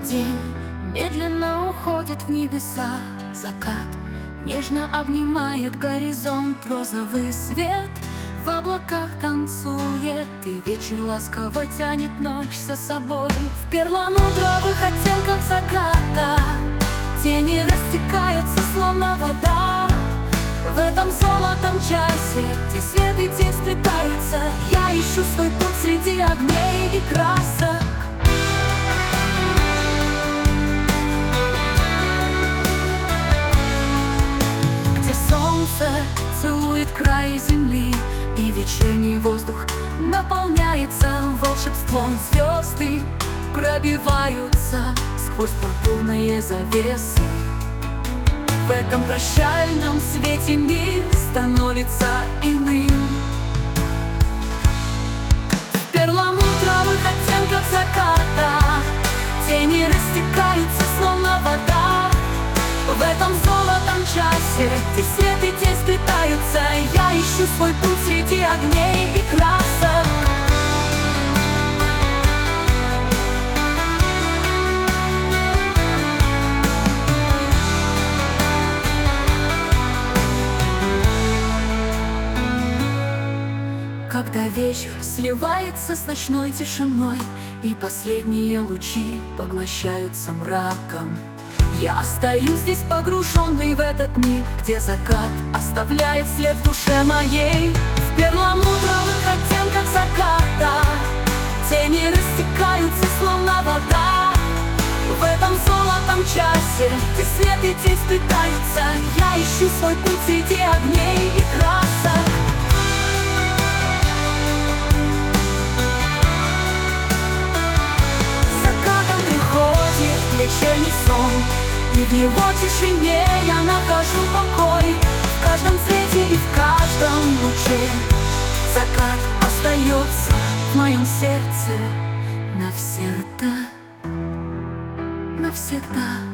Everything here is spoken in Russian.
День медленно уходит в небеса. Закат нежно обнимает горизонт. Розовый свет в облаках танцует, и вечер ласково тянет ночь за собой. В перламутровых оттенках заката тени растекаются, словно вода. В этом золотом часе, где свет и тень сплетаются, я ищу свой путь среди огней и красок. Где солнце целует край земли, и вечерний воздух наполняется волшебством. Звезды пробиваются сквозь пурпурные завесы. В этом прощальном свете мир становится иным. В перламутровых оттенках заката тени растекаются, словно вода. В этом золотом часе, где свет и тень сплетаются, я ищу свой путь среди огней и красок. Когда вечер сливается с ночной тишиной, и последние лучи поглощаются мраком, я остаюсь здесь погруженный в этот миг, где закат оставляет след в душе моей. В перламутровых оттенках заката тени растекаются, словно вода. В этом золотом часе, где свет и тень сплетаются, я ищу свой путь среди огней и красок. Вечерний сон, и в его тишине я нахожу покой. В каждом цвете и в каждом луче закат остается в моем сердце навсегда, навсегда.